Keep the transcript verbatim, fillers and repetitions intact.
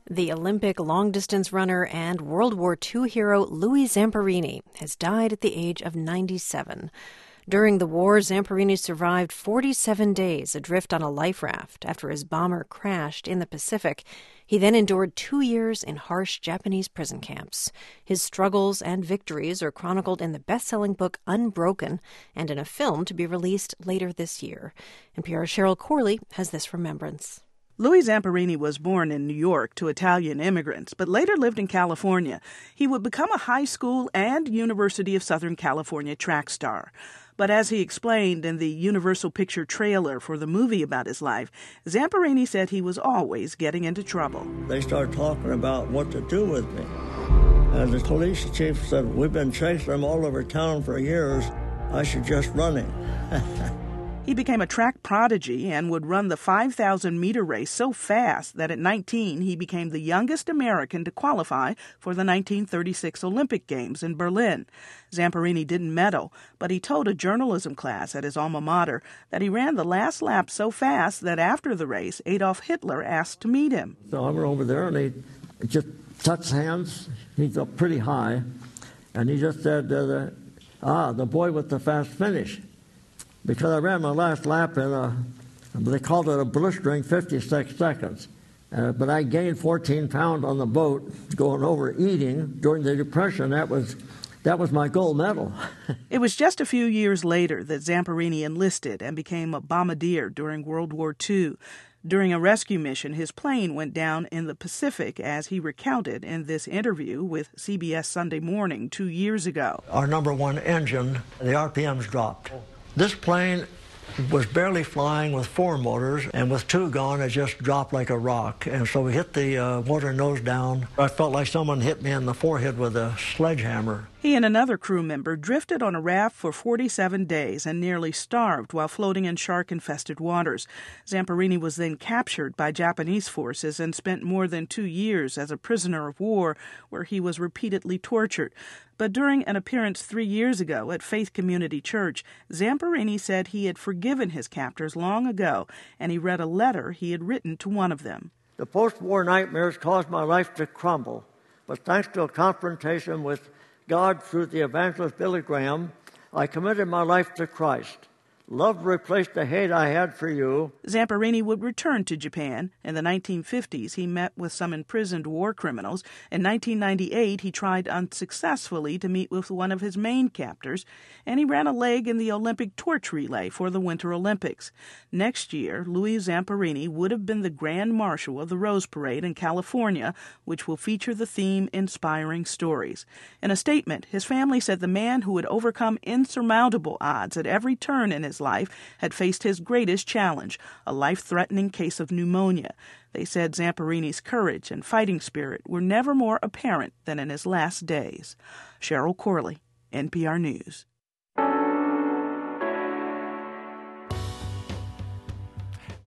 The Olympic long-distance runner and World War Two hero Louis Zamperini has died at the age of ninety-seven. During the war, Zamperini survived forty-seven days adrift on a life raft after his bomber crashed in the Pacific. He then endured two years in harsh Japanese prison camps. His struggles and victories are chronicled in the best-selling book Unbroken and in a film to be released later this year. N P R's Cheryl Corley has this remembrance. Louis Zamperini was born in New York to Italian immigrants, but later lived in California. He would become a high school and University of Southern California track star. But as he explained in the Universal Picture trailer for the movie about his life, Zamperini said he was always getting into trouble. They started talking about what to do with me. And the police chief said, "We've been chasing them all over town for years. I should just run him." He became a track prodigy and would run the five thousand meter race so fast that at nineteen he became the youngest American to qualify for the nineteen thirty-six Olympic Games in Berlin. Zamperini didn't medal, but he told a journalism class at his alma mater that he ran the last lap so fast that after the race, Adolf Hitler asked to meet him. So I went over there and he just touched hands. He's up pretty high, and he just said, uh, ah, the boy with the fast finish. Because I ran my last lap in a, they called it a blistering fifty-six seconds. Uh, but I gained fourteen pounds on the boat going over eating during the Depression. That was, that was my gold medal. It was just a few years later that Zamperini enlisted and became a bombardier during World War Two. During a rescue mission, his plane went down in the Pacific, as he recounted in this interview with C B S Sunday Morning two years ago. Our number one engine, the R P Ms dropped. This plane was barely flying with four motors, and with two gone, it just dropped like a rock. And so we hit the uh, water nose down. I felt like someone hit me in the forehead with a sledgehammer. He and another crew member drifted on a raft for forty-seven days and nearly starved while floating in shark-infested waters. Zamperini was then captured by Japanese forces and spent more than two years as a prisoner of war, where he was repeatedly tortured. But during an appearance three years ago at Faith Community Church, Zamperini said he had forgiven his captors long ago, and he read a letter he had written to one of them. The post-war nightmares caused my life to crumble, but thanks to a confrontation with God through the evangelist Billy Graham, I committed my life to Christ. Love replaced the hate I had for you. Zamperini would return to Japan. In the nineteen fifties, he met with some imprisoned war criminals. In nineteen ninety-eight, he tried unsuccessfully to meet with one of his main captors, and he ran a leg in the Olympic torch relay for the Winter Olympics. Next year, Louis Zamperini would have been the Grand Marshal of the Rose Parade in California, which will feature the theme Inspiring Stories. In a statement, his family said the man who had overcome insurmountable odds at every turn in his life had faced his greatest challenge, a life-threatening case of pneumonia. They said Zamperini's courage and fighting spirit were never more apparent than in his last days. Cheryl Corley, N P R News.